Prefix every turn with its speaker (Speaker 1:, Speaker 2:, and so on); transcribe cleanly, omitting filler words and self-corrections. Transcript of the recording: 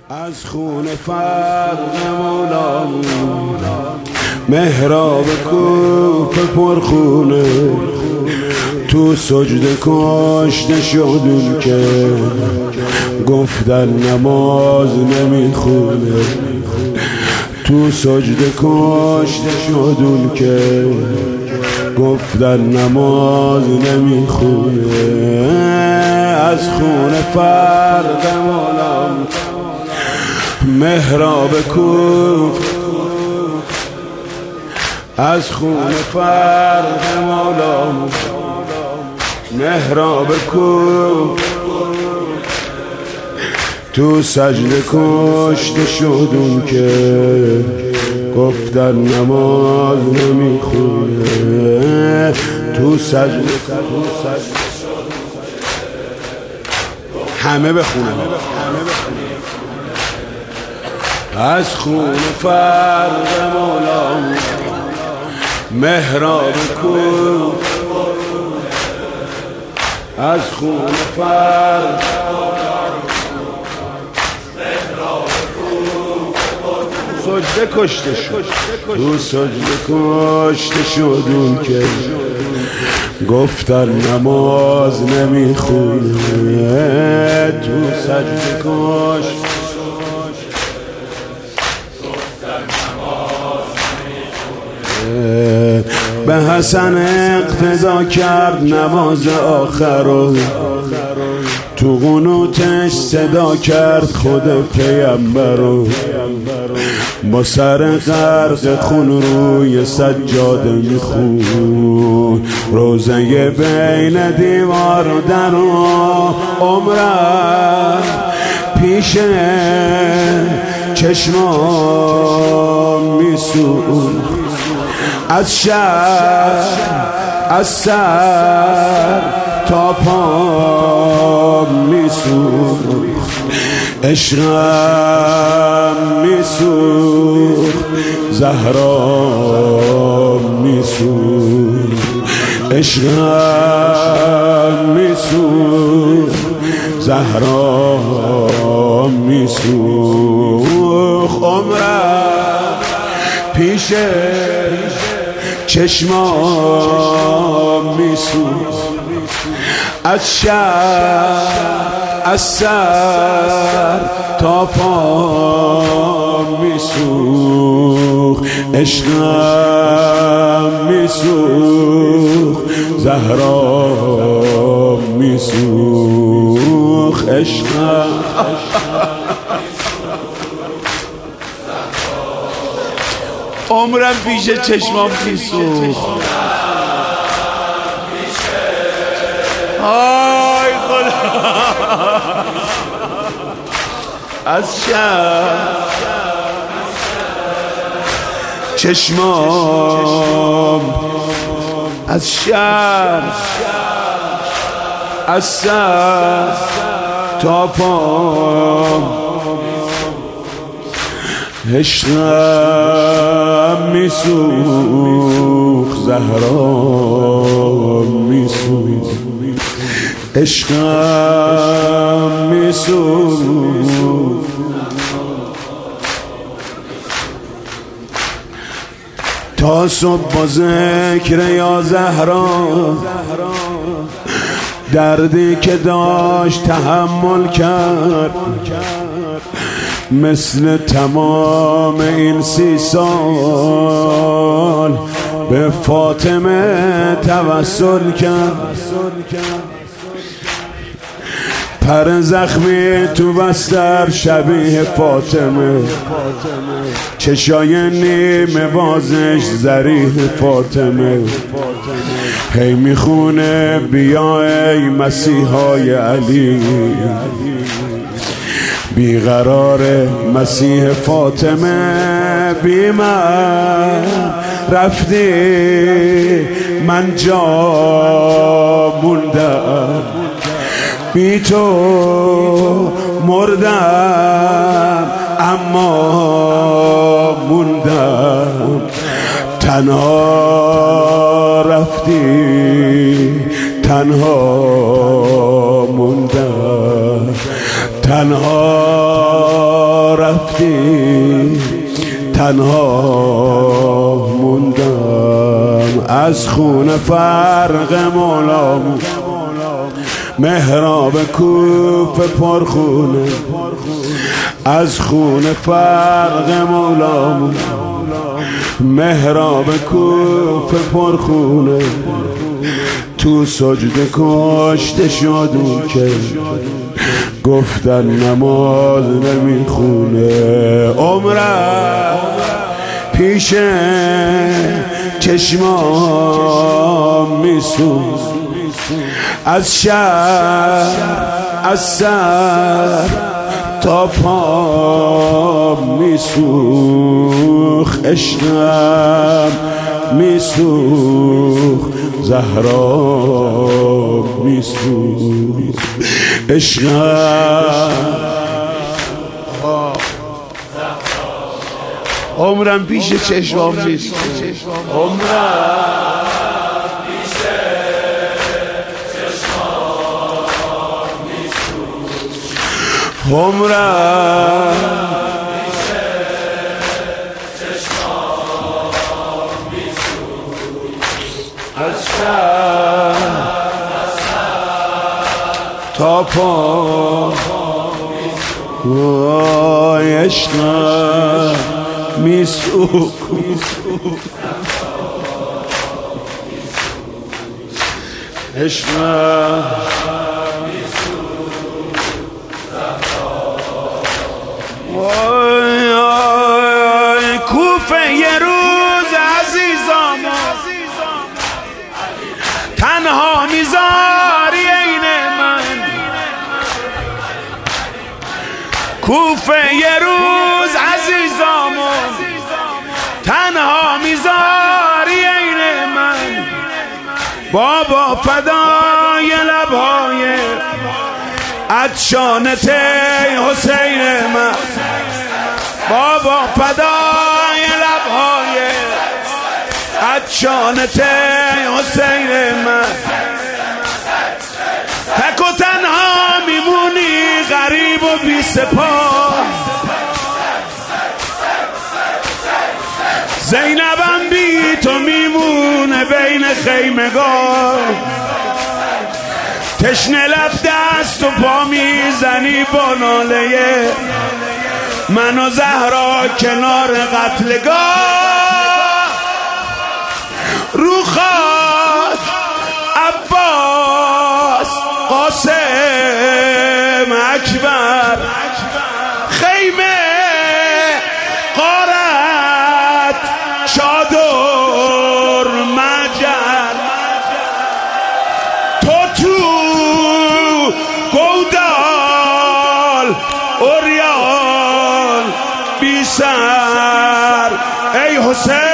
Speaker 1: از خون فرق مولا محراب کوفه پرخونه تو سجده کشته شدون که گفتن نماز نمیخونه تو سجده کشته شدون که گفتن نماز نمیخونه از خون فرق مولا محراب کوفه از خون فرق مولا محراب کوفه تو سجده کشته شدون که گفتن نماز نمیخونه تو سجده همه بخونه از خون فرق مولا محراب کوفه از خون فرق سجده کشته شد تو سجده کشته شدون که گفتن نماز نمیخونه تو سجده کشته به حسن اقتدا کرد نماز آخر رو تو قنوتش صدا کرد خود پیامبر رو با سر غرق خون روی سجاده میخون روزه بین دیوار و در و عمره پیش چشمام میسون از شهر از سر تا پا میسوخت عشقم میسوخت زهرا میسوخت عشقم میسوخت زهرا میسوخت عمرم پیش چشمام میسوخت از شهر از سر تا پا میسوخت عشقم میسوخت زهرا میسوخت عشقم عمرم پیش چشمام میسوخت آی خدا از شهر چشمام از شهر از سر تا پام عشقم میسوخت زهرا میسوخت عشقم میسوخت تا صبح با ذکر یا زهرا دردی که داشت تحمل کرد مثل تمام این 30 سال به فاطمه توسل کرد پر زخمی تو بستر شبیه فاطمه چشای نیمه بازش ظریف فاطمه هی میخونه بیا ای مسیحای علی بیقرار مسیح فاطمه بی من رفتی من جا موندم بی تو مردم اما موندم تنها رفتی تنها موندم تنها رفتی تنها موندم، از خون فرق مولامون محراب کوفه پرخونه، از خون فرق مولامون محراب کوفه پرخونه، تو سجده کشته شد اون که گفتن نماز نمیخونه. عمرم پیش چشمام میسوز، از شب از سر تا پا میسوخ، عشقم میسوخ، زهرا میسوخ، عشقم. عمرم پیش چشمام میسوخ، عمرم پیش چشمام میسوخ، عمرم پیش چشمام میسوخ، از شب تا پا وای عشقم میسوخ، عشقم وای کوفه یه روز عزیزام تنها میذاری عین من، کوفه یه روز عزیزام تنها میذاری عین من، بابا فدای لبهای عطشانت حسین من، بابا فدای لبهای عطشانت حسین من، تک و تنها میمونی غریب و بی سپاه، زینبم بی تو میمونه بین خیمگان، تشنه لب دست و پا میزنی با ناله من و زهرا کنار قتلگاه، رو خاک عباس قاسم اکبر، خیمه غارت چادر مجر، تو تو گودال اوریان بی سر ای حسین.